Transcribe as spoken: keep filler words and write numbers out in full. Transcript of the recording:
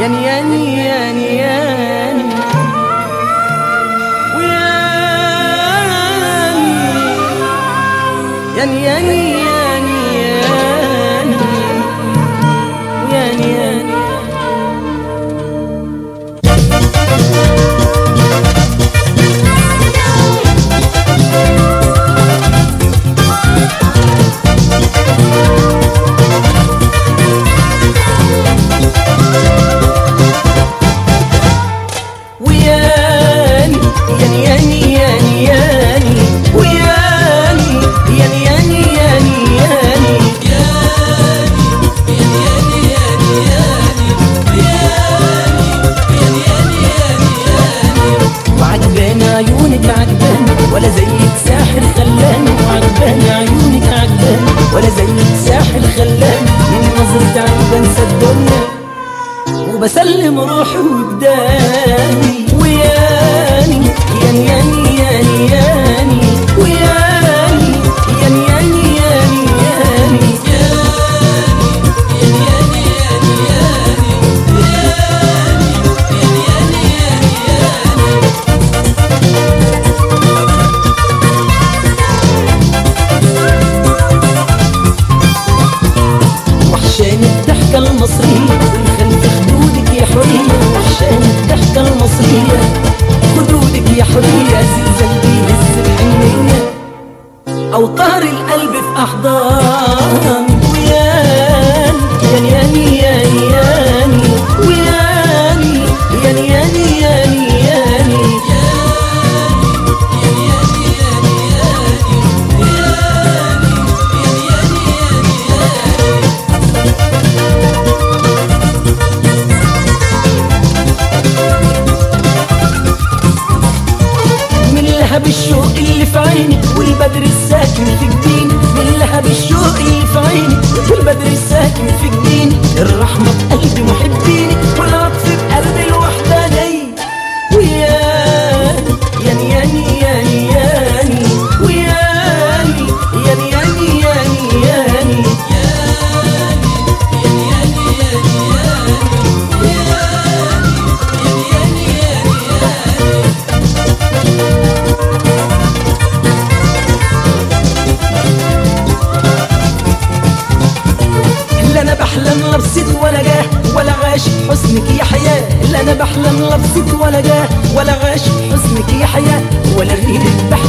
ياني ياني ياني ياني وياني ياني ياني ياني ياني ياني ياني عيونك عجبان ولا زيك ساحر خلان، وعجبان عيونك عجبان ولا زيك ساحر خلان، من نظرة عين بنسى الدنيا وبسلم روحي وجداني. وياني ياني ياني ياني ياني وياني ياني ياني ياني ياني وحشاني الضحكة المصرية والخلف خدودك يا حرية، وحشاني الضحكة المصرية خدودك يا حرية، زلزال بيهز الحنية أو طهر القلب في أحضان. وياني ياني ياني ياني ياني وياني ياني ياني ياني ياني لهب الشوق اللي في عيني والبدر الساكن في جبيني، من لهب الشوق اللي في عيني والبدر الساكن في جبيني، الرحمة في قلبي محبيني والعطف في قلبي الوحداني. وياني ياني ياني ياني ياني وياني ياني ياني ياني ياني لا انا بحلم لبسك ولا جاه ولا غاشق حسنك يا حياة، لا انا بحلم لبسك ولا جاه ولا غاشق حسنك يا حياة، ولا غيرك